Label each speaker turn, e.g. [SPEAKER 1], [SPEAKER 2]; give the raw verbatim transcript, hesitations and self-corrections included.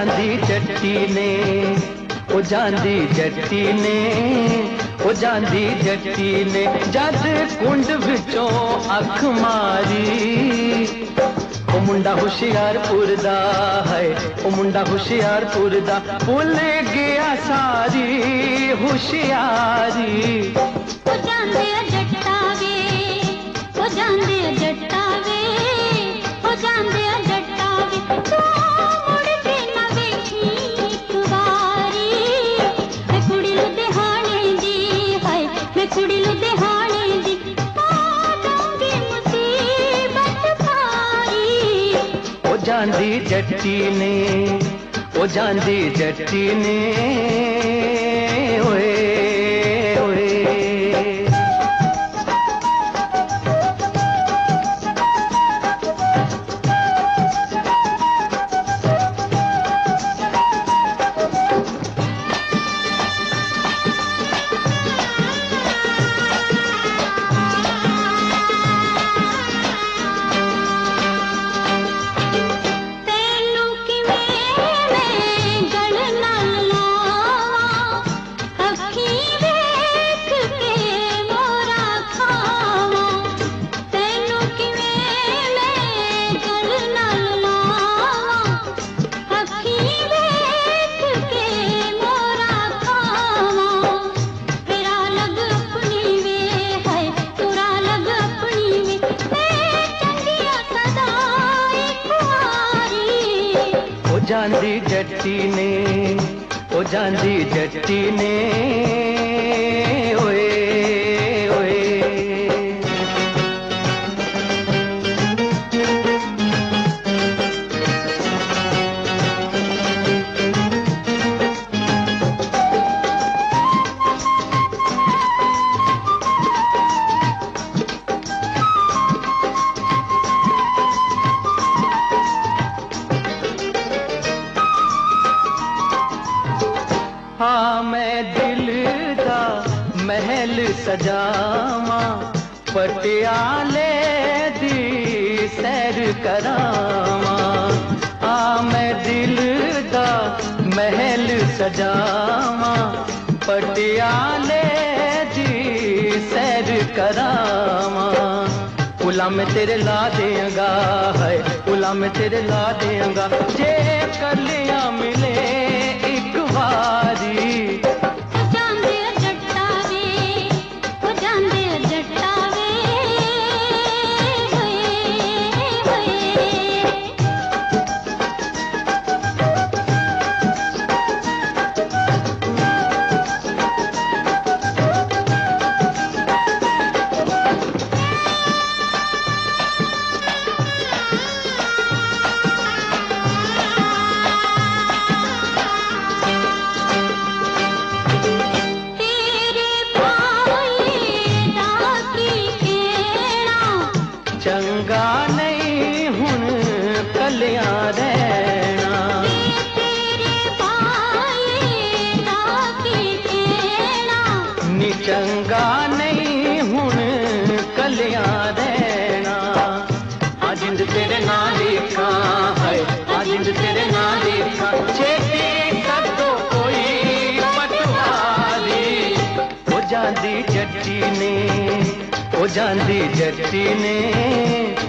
[SPEAKER 1] ਜਾਂਦੀ ਜੱਟੀ ਨੇ ਉਹ ਜਾਂਦੀ ਜੱਟੀ ਨੇ ਉਹ ਜਾਂਦੀ ਜੱਟੀ ਨੇ ਜਦ ਕੁੰਡ ਵਿੱਚੋਂ ਅੱਖ ਮਾਰੀ ਉਹ ਮੁੰਡਾ ਹੁਸ਼ਿਆਰਪੁਰ ਦਾ ਹੈ ਉਹ ਮੁੰਡਾ ਹੁਸ਼ਿਆਰਪੁਰ ਦਾ ਭੁੱਲ ਗਿਆ ਸਾਰੀ ਹੁਸ਼ਿਆਰੀ
[SPEAKER 2] ਉਹ ਜਾਂਦੇ ਜੱਟਾ ਵੇ ਉਹ ਜਾਂਦੇ ਜੱਟਾ ਵੇ ਉਹ ਜਾਂਦੇ ਜੱਟਾ ਵੇ ਤੂੰ ਮੁੜ ਕੇ ਨਾ ਵੇਖੀ ਇੱਕ ਵਾਰੀ ਮੈਂ ਕੁੜੀ ਲੁਧਿਆਣੇ ਦੀ ਹਾਏ ਮੈਂ ਕੁੜੀ ਲੁਧਿਆਣੇ ਦੀ ਆ ਜਾਊਂਗੀ ਮੁਸੀਬਤ ਭਾਰੀ
[SPEAKER 1] ਉਹ ਜਾਂਦੀ ਜੱਟੀ ਨੇ ਉਹ ਜਾਂਦੀ ਜੱਟੀ ਨੇ ਓਏ ਜਾਂਦੀ ਜੱਟੀ ਨੇ ਉਹ ਜਾਂਦੀ ਜੱਟੀ ਨੇ ਓਏ हाँ मैं दिल दा महल सजावा पटियाले दी सैर करावा हाँ मैं दिल दा महल सजावा पटियाले दी सैर करावा उला में तेरे ला देंगा है उला में तेरे ला देंगा जे कलियां मिले एक बारी
[SPEAKER 2] ਜਾਂਦੇ ਜੱਟਾ ਵੇ ਉਹ ਜਾਂਦੇ ਜੱਟਾ ਵੇ ਹੋਏ ਹੋਏ
[SPEAKER 1] चंगा नहीं हुन कलियां रहना
[SPEAKER 2] तेरे पाए दाती केना
[SPEAKER 1] नी चंगा नहीं हुन कलियां रहना आजिंद तेरे ना लिखा है आजिंद तेरे ना लिखा छेती कर दो कोई पटवारी ओ जांदी जट्टी ने ओ जांदी जट्टी ने